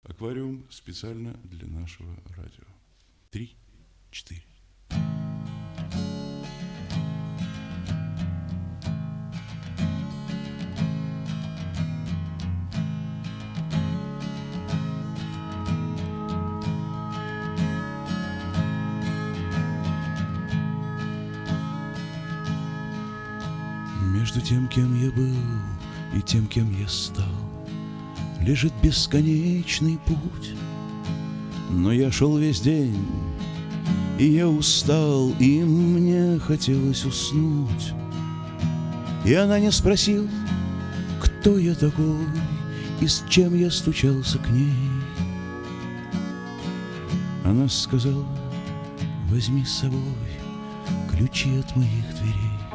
Аквариум специально для нашего радио. 3, 4. Между тем, кем я был, и тем, кем я стал, лежит бесконечный путь. Но я шел весь день, и я устал, и мне хотелось уснуть. И она не спросила, кто я такой и с чем я стучался к ней. Она сказала: возьми с собой ключи от моих дверей.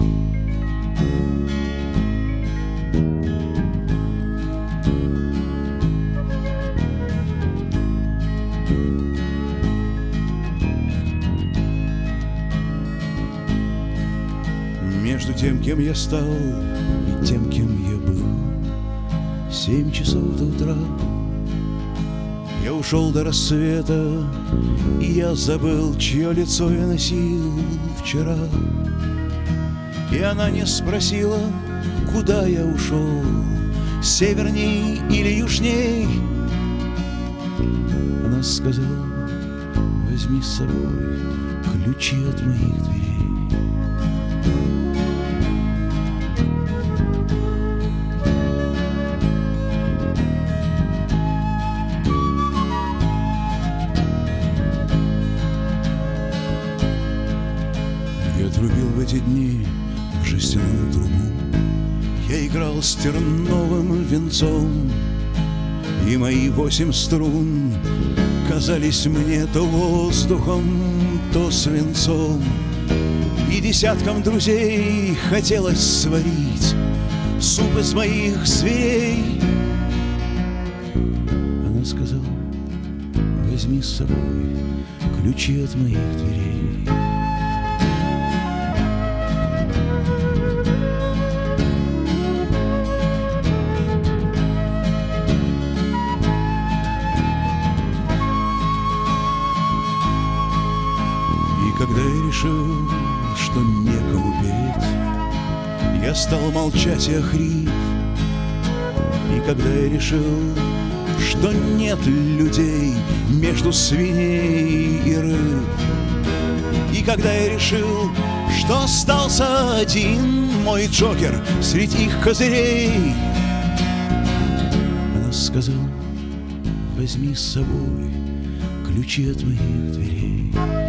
Между тем, кем я стал, и тем, кем я был, 7 часов до утра. Я ушел до рассвета, и я забыл, чье лицо я носил вчера. И она не спросила, куда я ушел, северней или южней. Она сказала: возьми с собой ключи от моих дверей. Я трубил в эти дни в жестяную трубу, я играл с терновым венцом, и мои 8 струн казались мне то воздухом, то свинцом. И десяткам друзей хотелось сварить суп из моих зверей. Она сказала: возьми с собой ключи от моих дверей. Когда я решил, что некому петь, я стал молчать и охрип. И когда я решил, что нет людей между свиней и рыб, и когда я решил, что остался один мой джокер среди их козырей, она сказала: возьми с собой ключи от моих дверей.